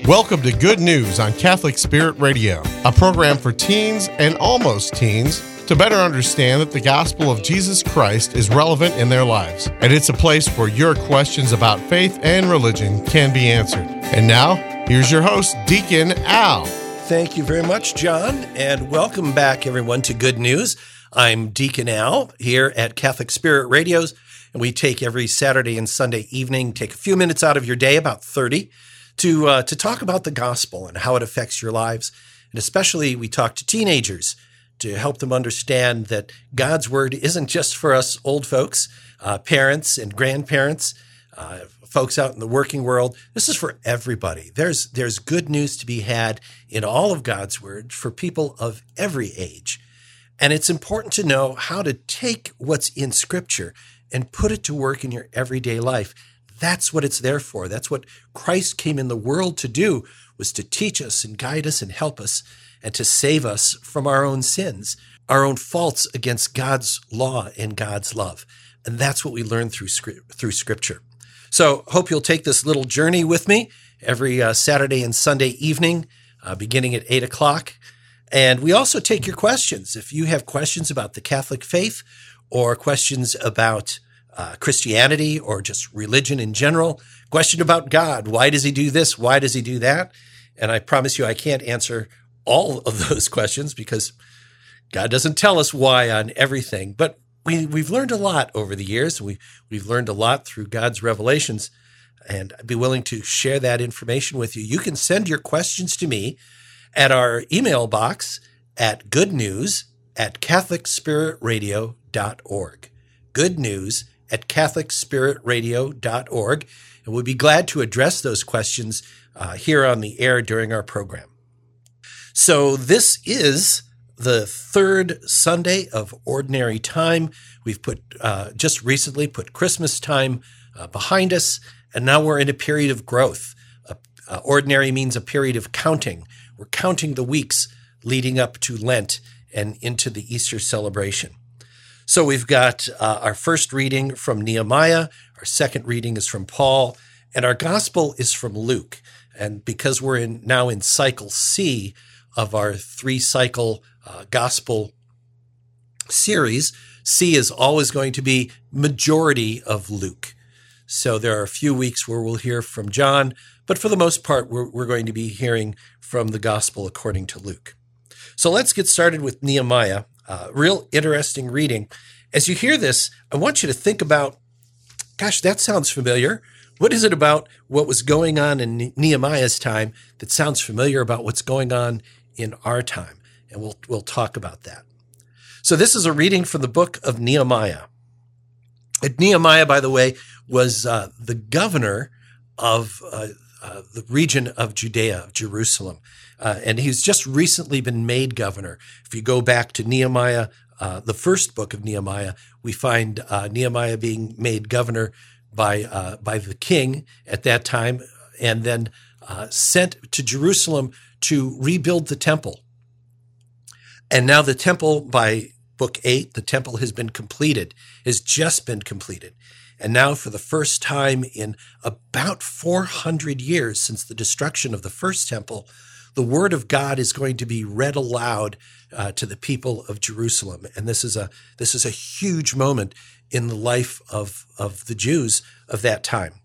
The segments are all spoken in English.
Welcome to Good News on Catholic Spirit Radio, a program for teens and almost teens to better understand that the gospel of Jesus Christ is relevant in their lives. And it's a place where your questions about faith and religion can be answered. And now, here's your host, Deacon Al. Thank you very much, John, and welcome back, everyone, to Good News. I'm Deacon Al here at Catholic Spirit Radios, and we take every Saturday and Sunday evening, take a few minutes out of your day, about 30, to talk about the gospel and how it affects your lives. And especially we talk to teenagers to help them understand that God's word isn't just for us old folks, parents and grandparents, folks out in the working world. This is for everybody. There's good news to be had in all of God's word for people of every age. And it's important to know how to take what's in Scripture and put it to work in your everyday life. That's what it's there for. That's what Christ came in the world to do, was to teach us and guide us and help us and to save us from our own sins, our own faults against God's law and God's love. And that's what we learn through Scripture. So hope you'll take this little journey with me every Saturday and Sunday evening, beginning at 8 o'clock. And we also take your questions. If you have questions about the Catholic faith or questions about Christianity or just religion in general, question about God. Why does he do this? Why does he do that? And I promise you, I can't answer all of those questions because God doesn't tell us why on everything. But we've learned a lot over the years. We've learned a lot through God's revelations, and I'd be willing to share that information with you. You can send your questions to me at our email box at goodnews@catholicspiritradio.org. goodnews@catholicspiritradio.org, and we'll be glad to address those questions here on the air during our program. So this is the third Sunday of Ordinary Time. We've just recently put Christmas time behind us, and now we're in a period of growth. Ordinary means a period of counting. We're counting the weeks leading up to Lent and into the Easter celebration. So we've got our first reading from Nehemiah, our second reading is from Paul, and our gospel is from Luke. And because we're now in cycle C of our three-cycle gospel series, C is always going to be majority of Luke. So there are a few weeks where we'll hear from John, but for the most part, we're going to be hearing from the gospel according to Luke. So let's get started with Nehemiah. Real interesting reading. As you hear this, I want you to think about, gosh, that sounds familiar. What is it about what was going on in Nehemiah's time that sounds familiar about what's going on in our time? And we'll talk about that. So this is a reading from the book of Nehemiah. And Nehemiah, by the way, was the governor of the region of Judea, of Jerusalem. And he's just recently been made governor. If you go back to Nehemiah, the first book of Nehemiah, we find Nehemiah being made governor by the king at that time, and then sent to Jerusalem to rebuild the temple. And now the temple, by book 8, the temple has just been completed. And now for the first time in about 400 years since the destruction of the first temple, the word of God is going to be read aloud to the people of Jerusalem. And this is a huge moment in the life of the Jews of that time.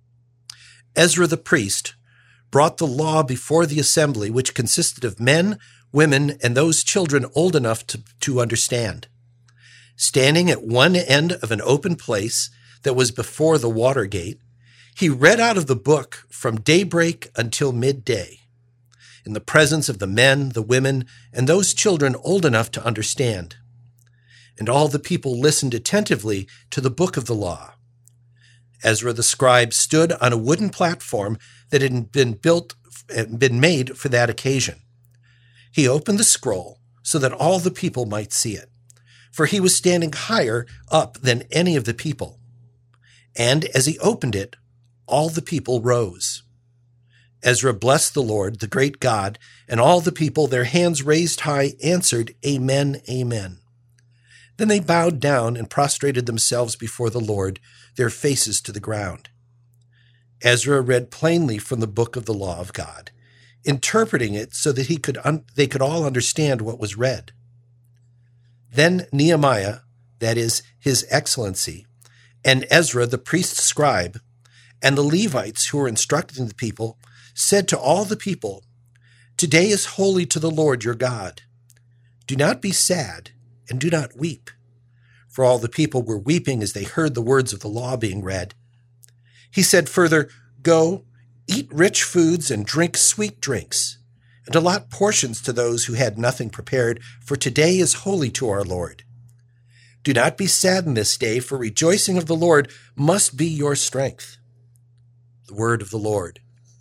Ezra the priest brought the law before the assembly, which consisted of men, women, and those children old enough to understand. Standing at one end of an open place that was before the water gate, he read out of the book from daybreak until midday, in the presence of the men, the women, and those children old enough to understand. And all the people listened attentively to the book of the law. Ezra the scribe stood on a wooden platform that had been made for that occasion. He opened the scroll so that all the people might see it, for he was standing higher up than any of the people. And as he opened it, all the people rose. Ezra blessed the Lord, the great God, and all the people, their hands raised high, answered, Amen, Amen. Then they bowed down and prostrated themselves before the Lord, their faces to the ground. Ezra read plainly from the book of the law of God, interpreting it so that they could all understand what was read. Then Nehemiah, that is, His Excellency, and Ezra, the priest scribe, and the Levites who were instructing the people, said to all the people, "Today is holy to the Lord your God. Do not be sad and do not weep." For all the people were weeping as they heard the words of the law being read. He said further, "Go, eat rich foods and drink sweet drinks, and allot portions to those who had nothing prepared, for today is holy to our Lord. Do not be saddened this day, for rejoicing of the Lord must be your strength." The word of the Lord.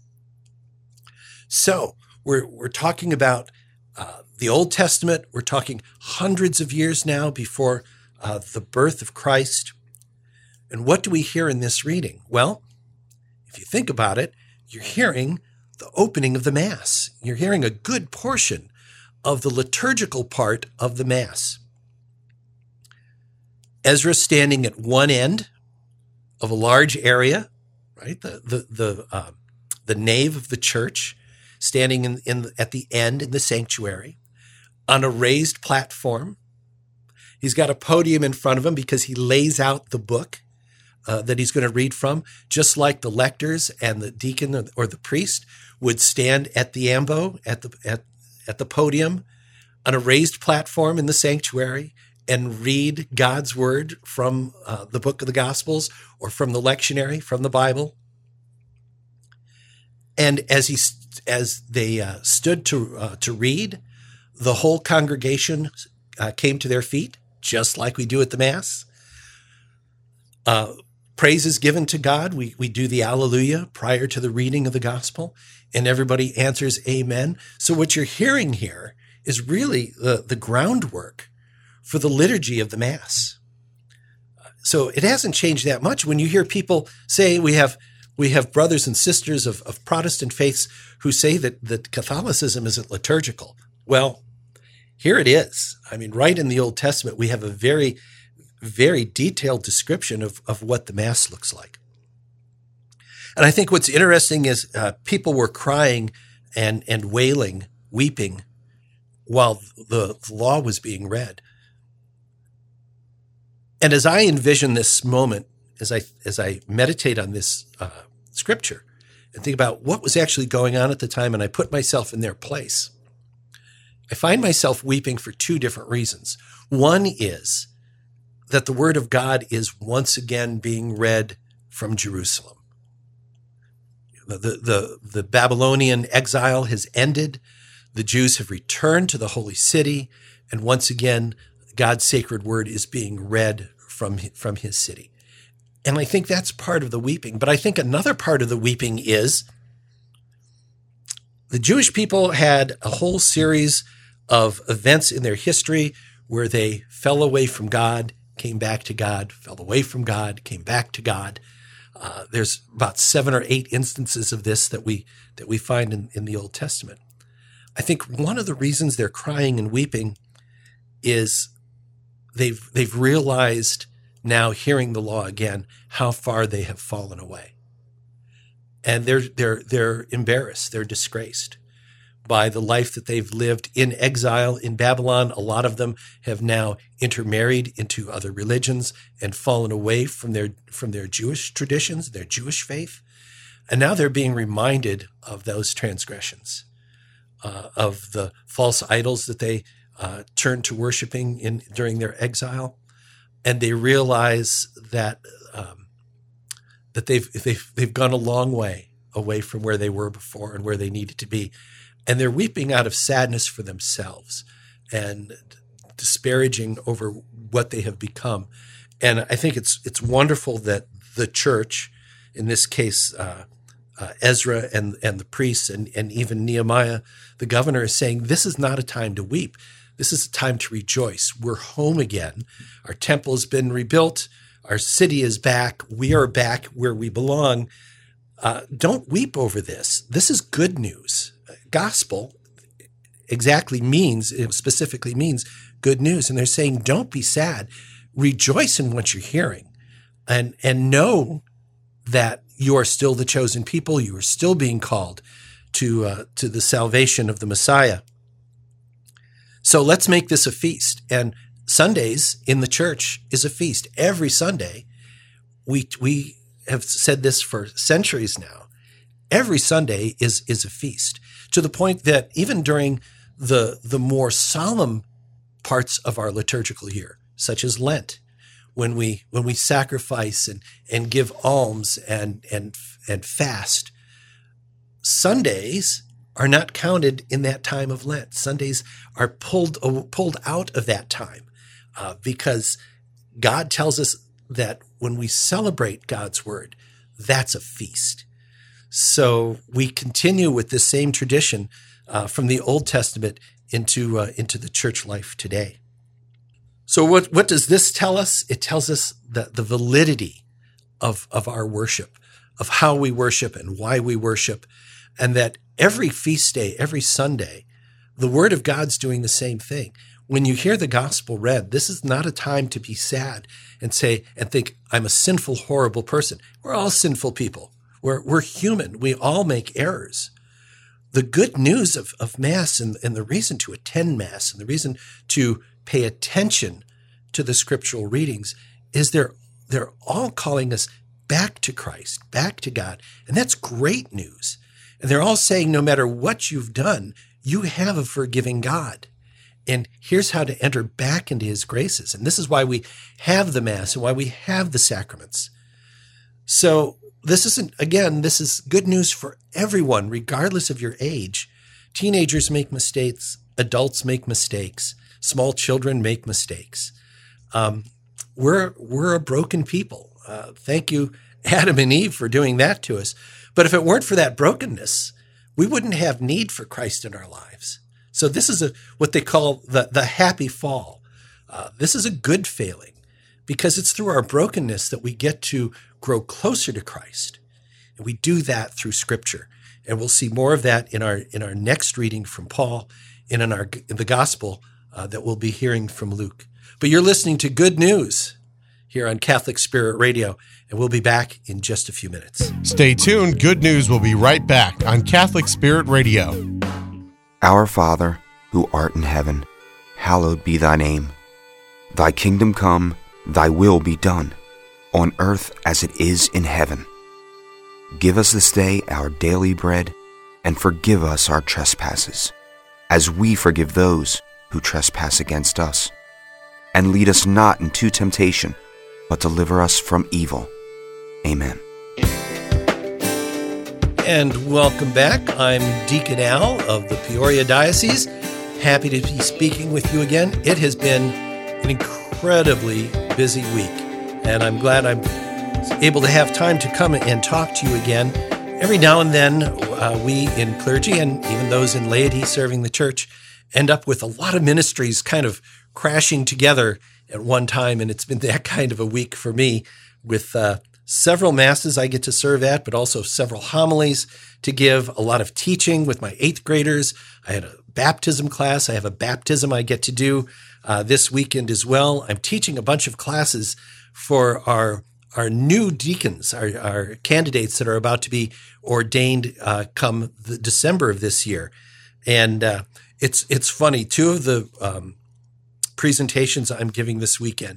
So, we're talking about the Old Testament. We're talking hundreds of years now before the birth of Christ. And what do we hear in this reading? Well, if you think about it, you're hearing the opening of the Mass. You're hearing a good portion of the liturgical part of the Mass. Ezra standing at one end of a large area, right? The nave of the church, standing at the end in the sanctuary, on a raised platform. He's got a podium in front of him because he lays out the book that he's going to read from, just like the lectors and the deacon or the priest would stand at the ambo, at the podium, on a raised platform in the sanctuary, and read God's word from the book of the Gospels or from the lectionary, from the Bible. And as they stood to read, the whole congregation came to their feet, just like we do at the Mass. Praise is given to God. We do the Alleluia prior to the reading of the Gospel, and everybody answers Amen. So what you're hearing here is really the groundwork for the liturgy of the Mass. So it hasn't changed that much. When you hear people say we have brothers and sisters of Protestant faiths who say that Catholicism isn't liturgical. Well, here it is. I mean, right in the Old Testament, we have a very, very detailed description of what the Mass looks like. And I think what's interesting is people were crying and wailing, weeping, while the law was being read. And as I envision this moment, as I meditate on this scripture and think about what was actually going on at the time, and I put myself in their place, I find myself weeping for two different reasons. One is that the word of God is once again being read from Jerusalem. The Babylonian exile has ended. The Jews have returned to the holy city, and once again, God's sacred word is being read from his city. And I think that's part of the weeping. But I think another part of the weeping is the Jewish people had a whole series of events in their history where they fell away from God, came back to God, fell away from God, came back to God. There's about 7 or 8 instances of this that we find in the Old Testament. I think one of the reasons they're crying and weeping is they've realized now, hearing the law again, how far they have fallen away, and they're embarrassed, they're disgraced by the life that they've lived in exile in Babylon. A lot of them have now intermarried into other religions and fallen away from their Jewish traditions, their Jewish faith, and now they're being reminded of those transgressions, of the false idols that they turned to worshiping during their exile. And they realize that they've gone a long way away from where they were before and where they needed to be, and they're weeping out of sadness for themselves and disparaging over what they have become. And I think it's wonderful that the church, in this case Ezra and the priests and even Nehemiah, the governor, is saying this is not a time to weep. This is a time to rejoice. We're home again. Our temple has been rebuilt. Our city is back. We are back where we belong. Don't weep over this. This is good news. Gospel specifically means good news. And they're saying, don't be sad. Rejoice in what you're hearing and know that you are still the chosen people. You are still being called to the salvation of the Messiah. So let's make this a feast. And Sundays in the church is a feast. Every Sunday, we have said this for centuries now. Every Sunday is a feast, to the point that even during the more solemn parts of our liturgical year, such as Lent, when we sacrifice and give alms and fast, Sundays are not counted in that time of Lent. Sundays are pulled out of that time because God tells us that when we celebrate God's word, that's a feast. So we continue with this same tradition from the Old Testament into the church life today. So what does this tell us? It tells us that the validity of our worship, of how we worship and why we worship, and that every feast day, every Sunday, the Word of God's doing the same thing. When you hear the gospel read, this is not a time to be sad and think, I'm a sinful, horrible person. We're all sinful people. We're human. We all make errors. The good news of Mass and the reason to attend Mass and the reason to pay attention to the scriptural readings is they're all calling us back to Christ, back to God. And that's great news. And they're all saying no matter what you've done, you have a forgiving God. And here's how to enter back into his graces. And this is why we have the Mass and why we have the sacraments. So this is good news for everyone, regardless of your age. Teenagers make mistakes. Adults make mistakes. Small children make mistakes. We're a broken people. Thank you, Adam and Eve, for doing that to us. But if it weren't for that brokenness, we wouldn't have need for Christ in our lives. So this is what they call the happy fall. This is a good failing because it's through our brokenness that we get to grow closer to Christ. And we do that through Scripture. And we'll see more of that in our next reading from Paul and in the gospel that we'll be hearing from Luke. But you're listening to Good News here on Catholic Spirit Radio, and we'll be back in just a few minutes. Stay tuned. Good News will be right back on Catholic Spirit Radio. Our Father, who art in heaven, hallowed be thy name. Thy kingdom come, thy will be done, on earth as it is in heaven. Give us this day our daily bread, and forgive us our trespasses, as we forgive those who trespass against us. And lead us not into temptation, but deliver us from evil. Amen. And welcome back. I'm Deacon Al of the Peoria Diocese. Happy to be speaking with you again. It has been an incredibly busy week, and I'm glad I'm able to have time to come and talk to you again. Every now and then, we in clergy and even those in laity serving the church end up with a lot of ministries kind of crashing together at one time, and it's been that kind of a week for me with several masses I get to serve at, but also several homilies to give, a lot of teaching with my 8th graders. I had a baptism class. I have a baptism I get to do this weekend as well. I'm teaching a bunch of classes for our new deacons, our candidates that are about to be ordained come the December of this year. And it's funny. 2 of the presentations I'm giving this weekend,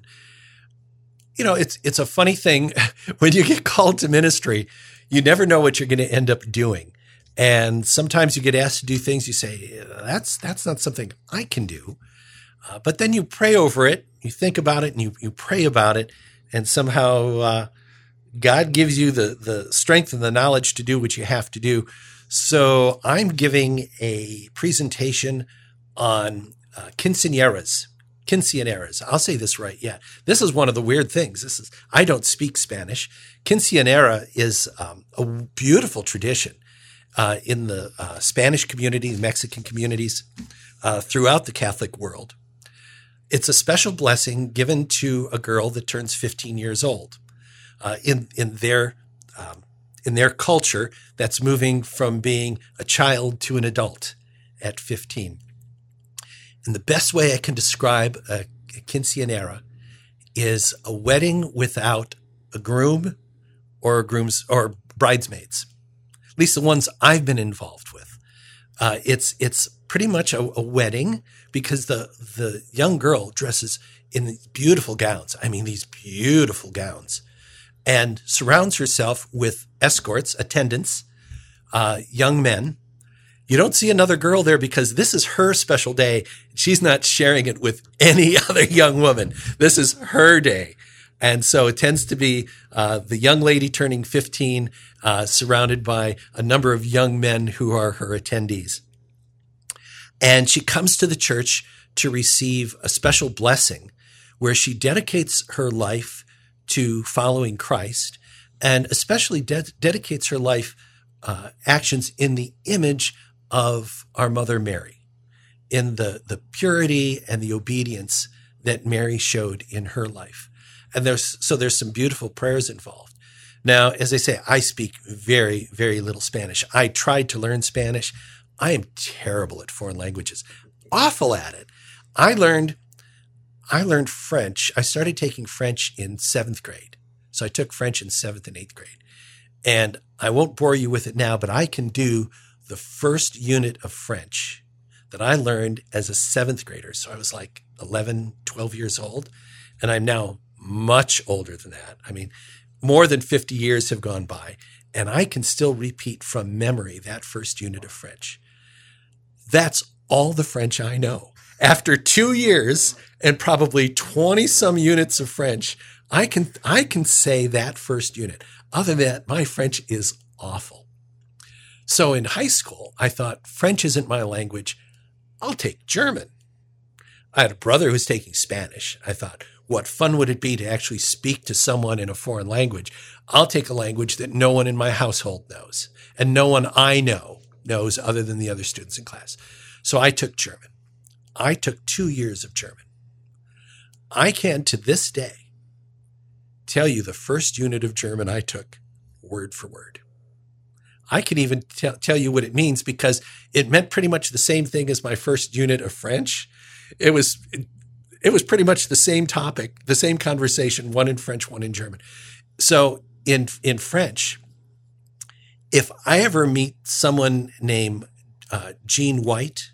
it's a funny thing when you get called to ministry, you never know what you're going to end up doing. And sometimes you get asked to do things you say, that's not something I can do. But then you pray over it, you think about it, and you pray about it. And somehow God gives you the strength and the knowledge to do what you have to do. So I'm giving a presentation on quinceañeras. I'll say this right. Yeah. This is one of the weird things. I don't speak Spanish. Quinceañera is a beautiful tradition in the Spanish community, Mexican communities throughout the Catholic world. It's a special blessing given to a girl that turns 15 years old. In their culture, that's moving from being a child to an adult at 15. And the best way I can describe a quinceañera is a wedding without a groom or bridesmaids, at least the ones I've been involved with. It's pretty much a wedding because the young girl dresses in these beautiful gowns. I mean, these beautiful gowns, and surrounds herself with escorts, attendants, young men. You don't see another girl there because this is her special day. She's not sharing it with any other young woman. This is her day. And so it tends to be the young lady turning 15, surrounded by a number of young men who are her attendees. And she comes to the church to receive a special blessing where she dedicates her life to following Christ, and especially dedicates her life actions in the image of our Mother Mary, in the purity and the obedience that Mary showed in her life. And there's some beautiful prayers involved. Now, as I say, I speak very, very little Spanish. I tried to learn Spanish. I am terrible at foreign languages, awful at it. I learned French. I started taking French in 7th grade. So I took French in 7th and 8th grade. And I won't bore you with it now, but I can do the first unit of French that I learned as a 7th grader. So I was like 11, 12 years old. And I'm now much older than that. I mean, more than 50 years have gone by, and I can still repeat from memory that first unit of French. That's all the French I know. After 2 years and probably 20 some units of French, I can say that first unit. Other than that, my French is awful. So in high school, I thought French isn't my language. I'll take German. I had a brother who was taking Spanish. I thought, what fun would it be to actually speak to someone in a foreign language? I'll take a language that no one in my household knows, and no one I know knows other than the other students in class. So I took German. I took 2 years of German. I can, to this day, tell you the first unit of German I took word for word. I can even tell you what it means because it meant pretty much the same thing as my first unit of French. It was pretty much the same topic, the same conversation, one in French, one in German. So in French, if I ever meet someone named Jean White,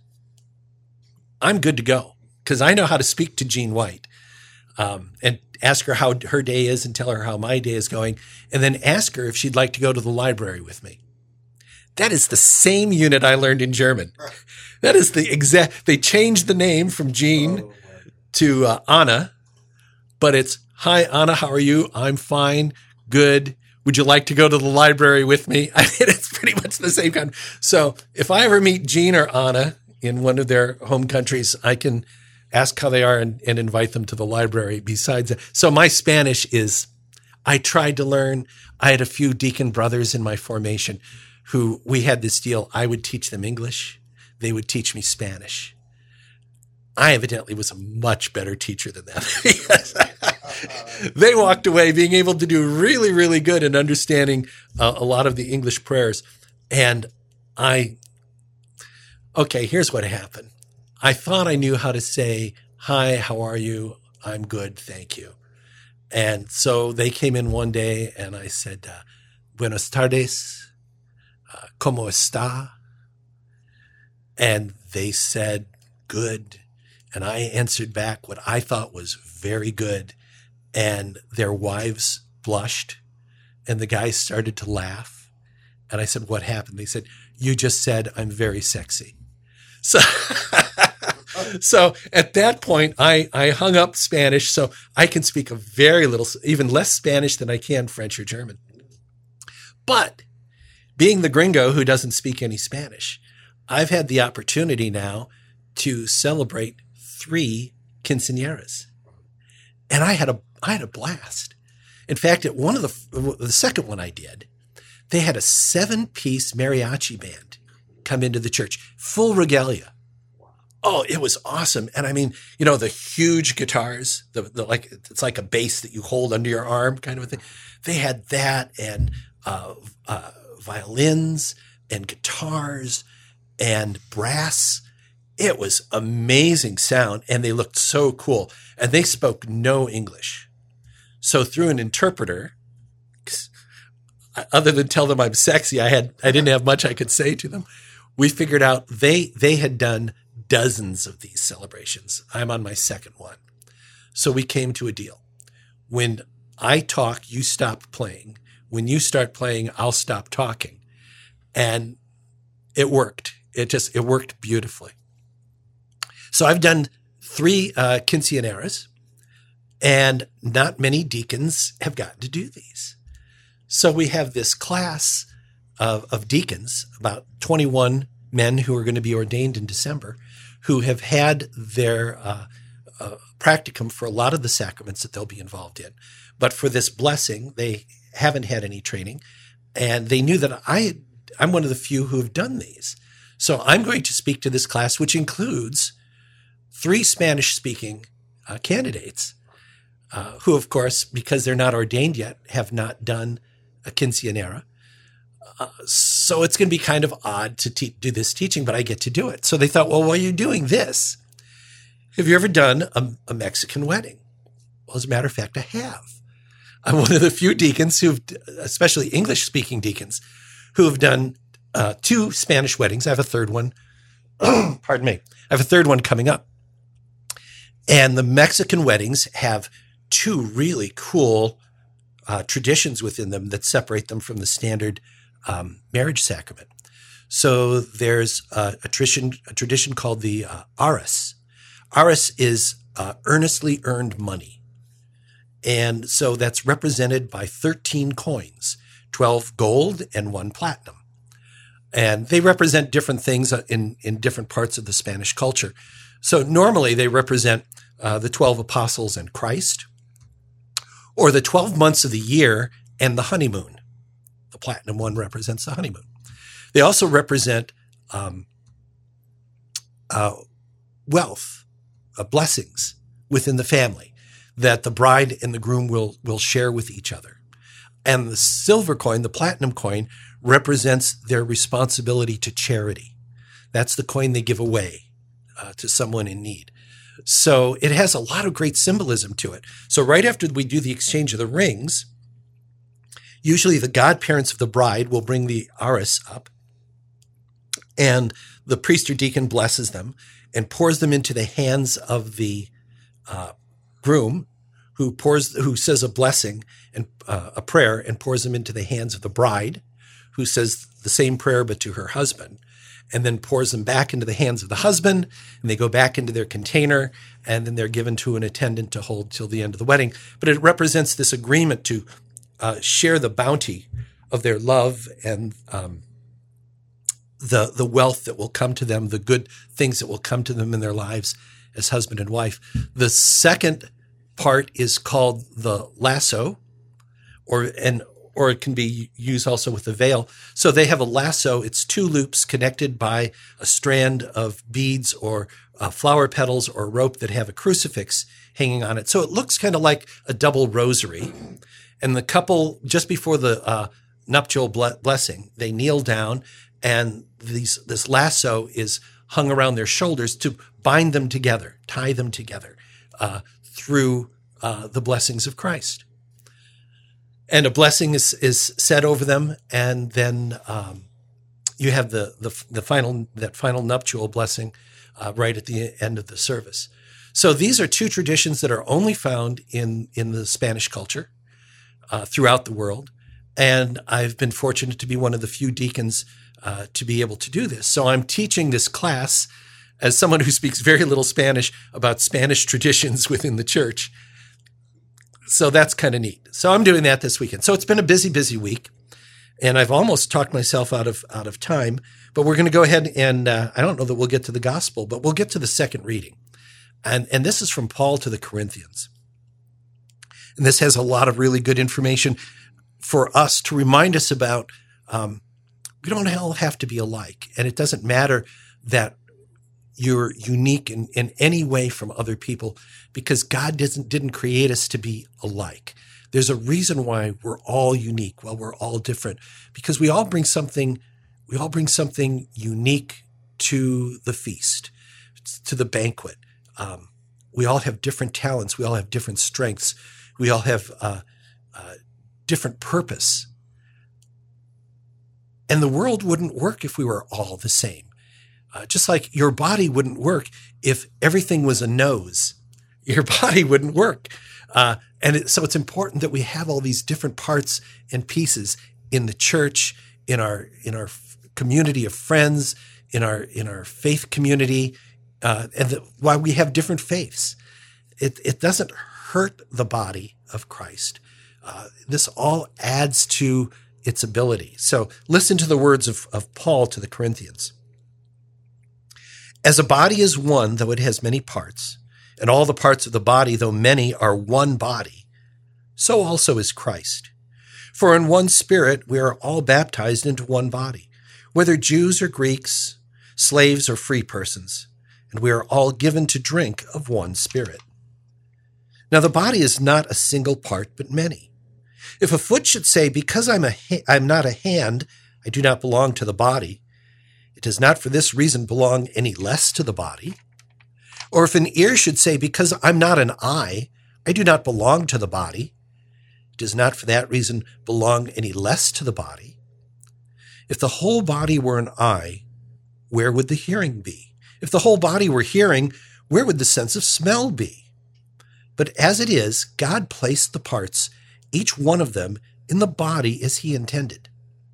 I'm good to go because I know how to speak to Jean White and ask her how her day is and tell her how my day is going, and then ask her if she'd like to go to the library with me. That is the same unit I learned in German. That is the exact, they changed the name from Jean to Anna, but it's, hi, Anna, how are you? I'm fine. Good. Would you like to go to the library with me? I mean, it's pretty much the same kind. So if I ever meet Jean or Anna in one of their home countries, I can ask how they are and invite them to the library besides that. So my Spanish is, I tried to learn. I had a few deacon brothers in my formation who we had this deal. I would teach them English. They would teach me Spanish. I evidently was a much better teacher than them because they walked away being able to do really, really good in understanding a lot of the English prayers. And okay, here's what happened. I thought I knew how to say, hi, how are you? I'm good, thank you. And so they came in one day and I said, buenas tardes, ¿cómo está? And they said, good. And I answered back what I thought was very good. And their wives blushed and the guys started to laugh. And I said, what happened? They said, you just said, I'm very sexy. So at that point, I hung up Spanish. So I can speak a very little, even less Spanish than I can French or German. But being the gringo who doesn't speak any Spanish, I've had the opportunity now to celebrate 3 quinceañeras. And I had a blast. In fact, at one of the second one I did, they had a 7-piece mariachi band come into the church, full regalia. Oh, it was awesome. And I mean, you know, the huge guitars, the like, it's like a bass that you hold under your arm kind of a thing. They had that and violins and guitars and brass. It was amazing sound and they looked so cool. And they spoke no English. So through an interpreter, other than tell them I'm sexy, I didn't have much I could say to them. We figured out they had done dozens of these celebrations. I'm on my second one. So we came to a deal. When I talk, you stop playing. When you start playing, I'll stop talking. And it worked. It worked beautifully. So I've done 3 quinceañeras, and not many deacons have gotten to do these. So we have this class of deacons, about 21 men who are going to be ordained in December, who have had their practicum for a lot of the sacraments that they'll be involved in. But for this blessing, they haven't had any training, and they knew that I'm one of the few who have done these. So I'm going to speak to this class, which includes 3 Spanish-speaking candidates who, of course, because they're not ordained yet, have not done a quinceañera. So it's going to be kind of odd to do this teaching, but I get to do it. So they thought, well, while you're doing this, have you ever done a Mexican wedding? Well, as a matter of fact, I have. I'm one of the few deacons especially English-speaking deacons, who have done 2 Spanish weddings. I have a third one. Pardon me. I have a third one coming up. And the Mexican weddings have 2 really cool traditions within them that separate them from the standard marriage sacrament. So there's a tradition called the arras. Arras is earnestly earned money. And so that's represented by 13 coins, 12 gold and 1 platinum. And they represent different things in different parts of the Spanish culture. So normally they represent the 12 apostles and Christ, or the 12 months of the year and the honeymoon. The platinum one represents the honeymoon. They also represent wealth, blessings within the family that the bride and the groom will share with each other. And the silver coin, the platinum coin, represents their responsibility to charity. That's the coin they give away to someone in need. So it has a lot of great symbolism to it. So right after we do the exchange of the rings, usually the godparents of the bride will bring the arras up, and the priest or deacon blesses them and pours them into the hands of the groom, who says a blessing and a prayer and pours them into the hands of the bride, who says the same prayer but to her husband, and then pours them back into the hands of the husband, and they go back into their container, and then they're given to an attendant to hold till the end of the wedding. But it represents this agreement to share the bounty of their love and the wealth that will come to them, the good things that will come to them in their lives as husband and wife. The second part is called the lasso, or it can be used also with the veil. So they have a lasso. It's 2 loops connected by a strand of beads or flower petals or rope that have a crucifix hanging on it. So it looks kind of like a double rosary. And the couple, just before the nuptial blessing, they kneel down, and this lasso is hung around their shoulders to bind them together, tie them together through the blessings of Christ. And a blessing is said over them, and then you have the final nuptial blessing right at the end of the service. So these are 2 traditions that are only found in the Spanish culture throughout the world, and I've been fortunate to be one of the few deacons to be able to do this. So I'm teaching this class as someone who speaks very little Spanish about Spanish traditions within the church. So that's kind of neat. So I'm doing that this weekend. So it's been a busy, busy week, and I've almost talked myself out of time, but we're going to go ahead and I don't know that we'll get to the gospel, but we'll get to the second reading. And this is from Paul to the Corinthians. And this has a lot of really good information for us to remind us about we don't all have to be alike. And it doesn't matter that you're unique in any way from other people, because God didn't create us to be alike. There's a reason why we're all unique, while we're all different, because we all bring something unique to the feast, to the banquet. We all have different talents. We all have different strengths. We all have different purpose. And the world wouldn't work if we were all the same. Just like your body wouldn't work if everything was a nose. Your body wouldn't work. So it's important that we have all these different parts and pieces in the church, in our community of friends, in our faith community, why we have different faiths. It doesn't hurt the body of Christ. This all adds to its ability. So listen to the words of Paul to the Corinthians. As a body is one, though it has many parts, and all the parts of the body, though many, are one body, so also is Christ. For in one Spirit we are all baptized into one body, whether Jews or Greeks, slaves or free persons, and we are all given to drink of one Spirit. Now the body is not a single part, but many. If a foot should say, because I'm not a hand, I do not belong to the body, it does not for this reason belong any less to the body. Or if an ear should say, because I'm not an eye, I do not belong to the body, it does not for that reason belong any less to the body. If the whole body were an eye, where would the hearing be? If the whole body were hearing, where would the sense of smell be? But as it is, God placed the parts, each one of them, in the body as he intended.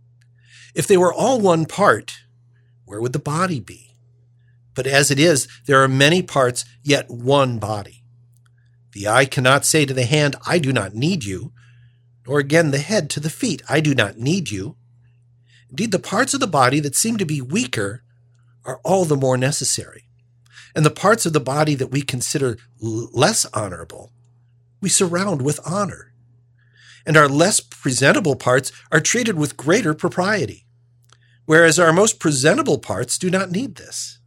If they were all one part, where would the body be? But as it is, there are many parts, yet one body. The eye cannot say to the hand, I do not need you, nor again the head to the feet, I do not need you. Indeed, the parts of the body that seem to be weaker are all the more necessary. And the parts of the body that we consider less honorable, we surround with honor. And our less presentable parts are treated with greater propriety, whereas our most presentable parts do not need this.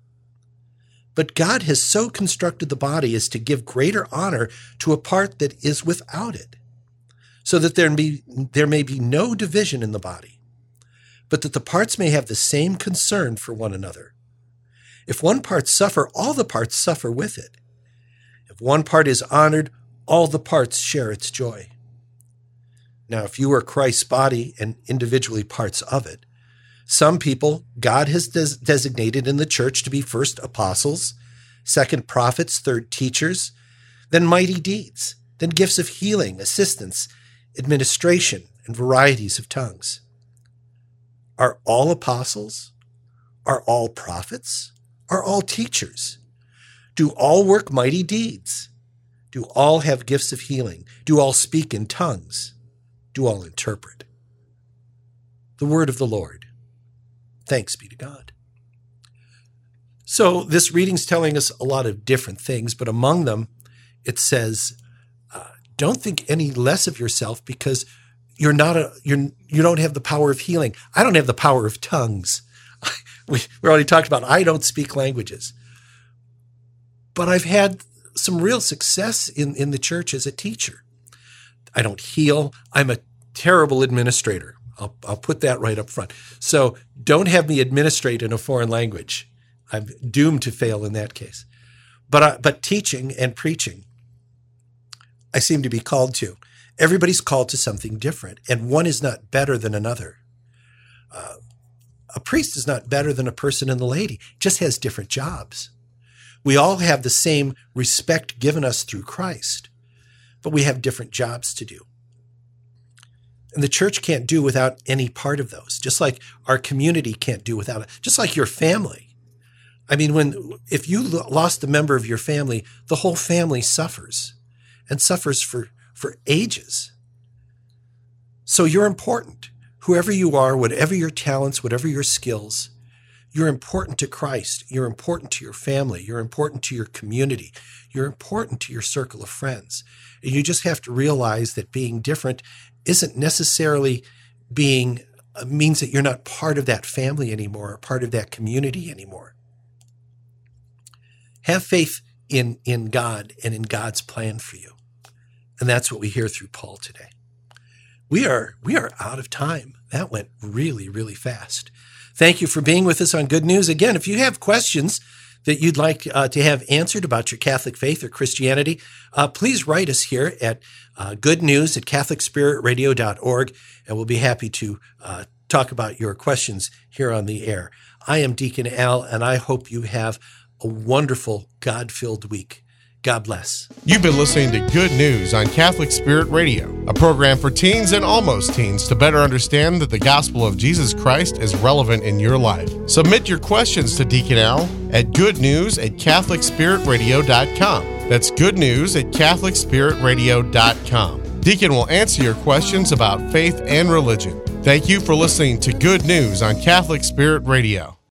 But God has so constructed the body as to give greater honor to a part that is without it, so that there may be no division in the body, but that the parts may have the same concern for one another. If one part suffer, all the parts suffer with it. If one part is honored, all the parts share its joy. Now, if you are Christ's body and individually parts of it, some people God has designated in the church to be first apostles, second prophets, third teachers, then mighty deeds, then gifts of healing, assistance, administration, and varieties of tongues. Are all apostles? Are all prophets? Are all teachers? Do all work mighty deeds? Do all have gifts of healing? Do all speak in tongues? Do all interpret? The word of the Lord. Thanks be to God. So this reading's telling us a lot of different things, but among them, it says, don't think any less of yourself because you don't have the power of healing. I don't have the power of tongues. We already talked about I don't speak languages. But I've had some real success in the church as a teacher. I don't heal. I'm a terrible administrator. I'll put that right up front. So don't have me administrate in a foreign language. I'm doomed to fail in that case. But teaching and preaching, I seem to be called to. Everybody's called to something different, and one is not better than another. A priest is not better than a person in the laity, just has different jobs. We all have the same respect given us through Christ, but we have different jobs to do. And the church can't do without any part of those, just like our community can't do without it, just like your family. I mean, if you lost a member of your family, the whole family suffers, and suffers for ages. So you're important. Whoever you are, whatever your talents, whatever your skills, you're important to Christ. You're important to your family. You're important to your community. You're important to your circle of friends. And you just have to realize that being different isn't necessarily means that you're not part of that family anymore, or part of that community anymore. Have faith in God and in God's plan for you. And that's what we hear through Paul today. We are out of time. That went really, really fast. Thank you for being with us on Good News. Again, if you have questions that you'd like to have answered about your Catholic faith or Christianity, please write us here at goodnews@catholicspiritradio.org, and we'll be happy to talk about your questions here on the air. I am Deacon Al, and I hope you have a wonderful, God-filled week. God bless. You've been listening to Good News on Catholic Spirit Radio, a program for teens and almost teens to better understand that the gospel of Jesus Christ is relevant in your life. Submit your questions to Deacon Al at goodnews@catholicspiritradio.com. That's goodnews@catholicspiritradio.com. Deacon will answer your questions about faith and religion. Thank you for listening to Good News on Catholic Spirit Radio.